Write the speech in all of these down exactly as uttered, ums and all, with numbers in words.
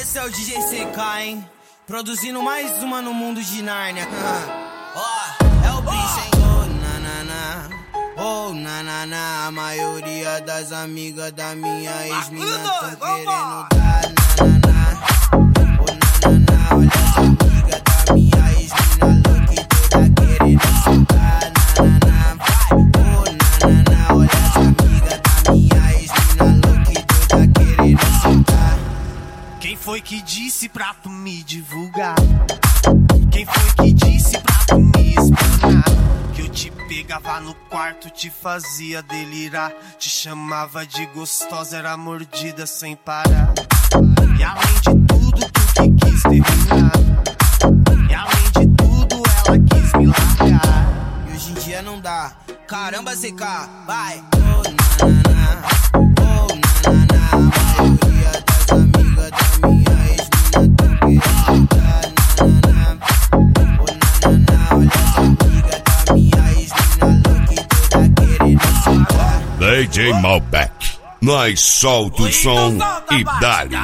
Esse é o D J C K, hein? Produzindo mais uma no mundo de Nárnia. Ó, oh, é o bicho, hein? Oh, nanana, oh, nanana. A maioria das amigas da minha ex-mina tão querendo dar nanana. Oh, nanana, olha as amigas da minha ex-mina louca e toda querendo soltar nanana. Oh, nanana, olha as amigas da minha ex-mina louca e toda querendo soltar. Quem foi que disse pra tu me divulgar? Quem foi que disse pra tu me espanar? Que eu te pegava no quarto, te fazia delirar, te chamava de gostosa, era mordida sem parar. E além de tudo, tu que quis terminar. E além de tudo, ela quis me largar. E hoje em dia não dá. Caramba, C K, vai! Oh, nanana, oh, nanana. A maioria das amigas da minha ex-mina tão querendo dar nanana. Oh, nanana, olha as amigas da minha ex-mina louca e toda querendo soltar. D J Malbec, nós solta o som e dá-lhe.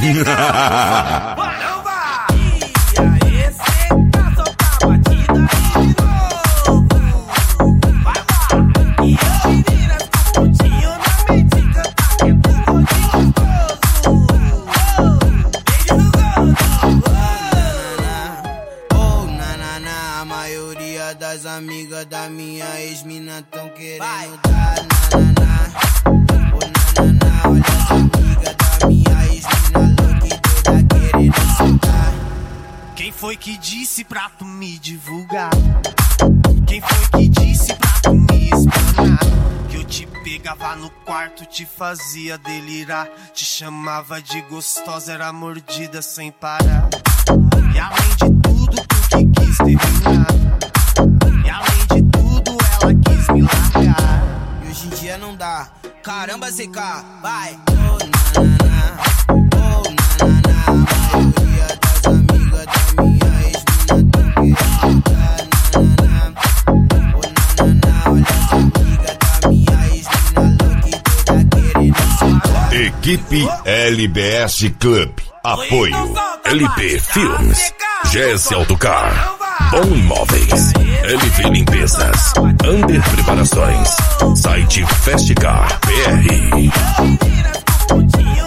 Das amigas da minha ex-mina tão querendo dar nanana. Oh, nanana, olha as amigas da minha ex-mina louca e toda querendo soltar. Quem foi que disse pra tu me divulgar? Quem foi que disse pra tu me espanar? Que eu te pegava no quarto, te fazia delirar, te chamava de gostosa, era mordida sem parar. E além de tudo, tu que quis terminar. E além de tudo, ela quis me largar. E hoje em dia não dá. Caramba, C K, vai! Oh, nanana, oh, nanana. A maioria das amigas da minha ex-mina tão querendo dar nanana. Oh, nanana, olha as amigas da minha ex-mina louca e toda querendo soltar. Equipe L B S Club. Apoio L P Filmes, G S Autocar, Bom Imóveis, L V Limpezas, Under Preparações, Site Festcar P R.